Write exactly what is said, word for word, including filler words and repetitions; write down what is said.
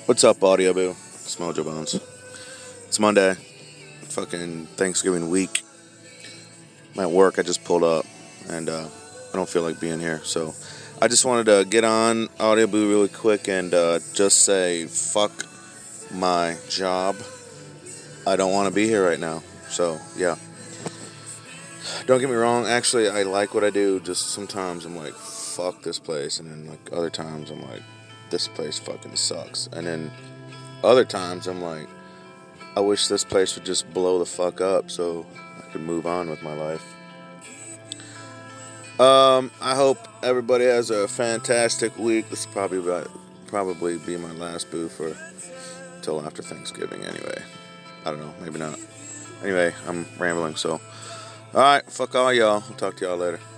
What's up, Audio Boo? It's Mojo Bones. It's Monday, fucking Thanksgiving week. I'm at work. I just pulled up, and uh, I don't feel like being here. So I just wanted to get on Audio Boo really quick and uh, just say, fuck my job. I don't want to be here right now. So, yeah. Don't get me wrong. Actually, I like what I do. Just sometimes I'm like, fuck this place. And then, like, other times I'm like, this place fucking sucks. And then other times I'm like, I wish this place would just blow the fuck up so I could move on with my life. Um, I hope everybody has a fantastic week. This will probably about, probably be my last boo for till after Thanksgiving anyway. I don't know, maybe not. Anyway, I'm rambling, so. Alright, fuck all y'all. I'll talk to y'all later.